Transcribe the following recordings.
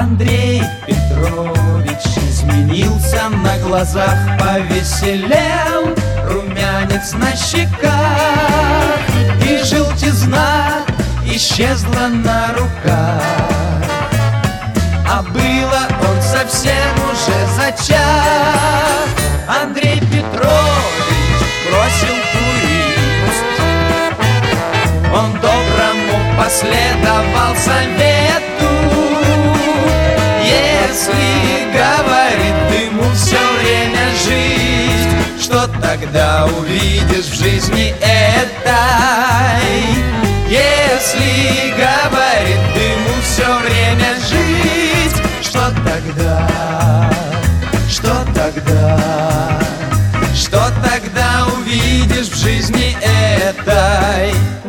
Андрей Петрович изменился, на глазах повеселел, румянец на щеках, и желтизна исчезла на руках. А было он совсем уже зачах. Андрей Петрович бросил курить, он доброму последовал совету. Если, говорит, дыму все время жить, что тогда увидишь в жизни этой? Если, говорит, дыму все время жить, что тогда? Что тогда? Что тогда увидишь в жизни этой?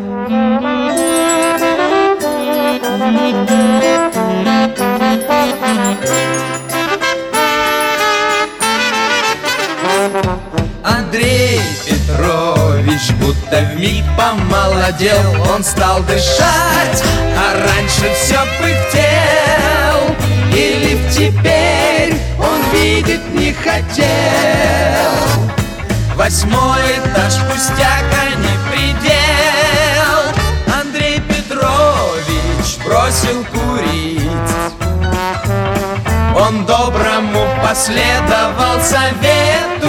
Андрей Петрович будто вмиг помолодел, он стал дышать, а раньше все пыхтел, и лифт теперь он видеть не хотел. 8-й этаж пустяк, а не предел. Андрей Петрович бросил курить, он доброму последовал совету.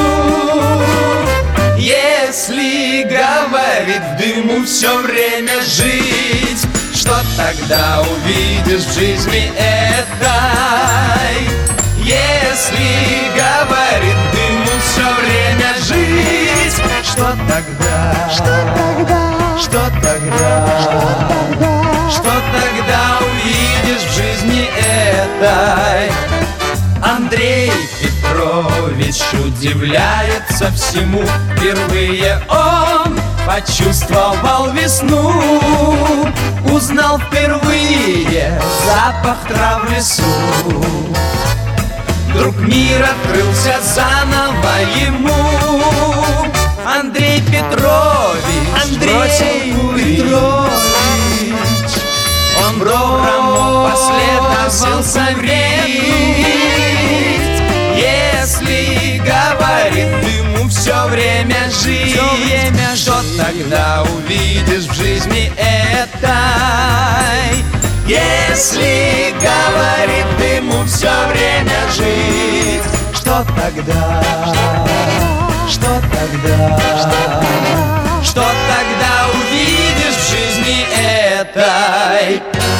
Если, говорит, в дыму все время жить, что тогда увидишь в жизни этой? Если, говорит, в дыму все время жить, что тогда? Что тогда? Что тогда? Что тогда увидишь в жизни этой? Андрей Петрович удивляется всему. Впервые он почувствовал весну, узнал впервые запах трав в лесу. Вдруг мир открылся заново ему. Андрей Петрович бросил курить, он доброму последовал совету. Если, говорит, дыму все время жить, что тогда увидишь в жизни этой? Если, говорит, дыму все время жить, что тогда? Что тогда? Что тогда увидишь в жизни этой?